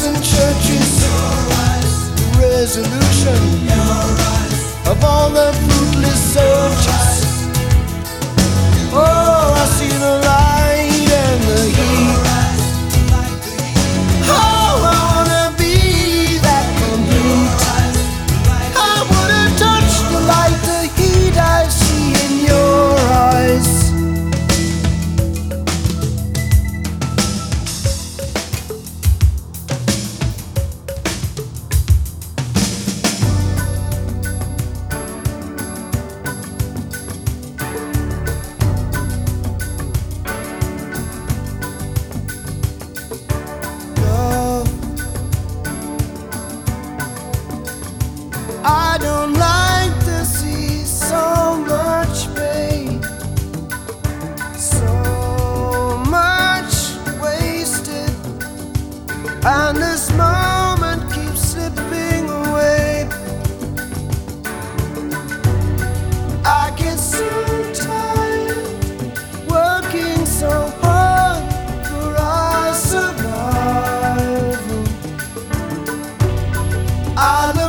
and churches, the resolution of all the fruitless searches. Oh, I see the light and the heat. Oh, I wanna be that complete. I wanna touch the light, the heat I see in your eyes. I don't like to see so much pain, so much wasted, and this moment keeps slipping away. I get so tired working so hard for our survival. I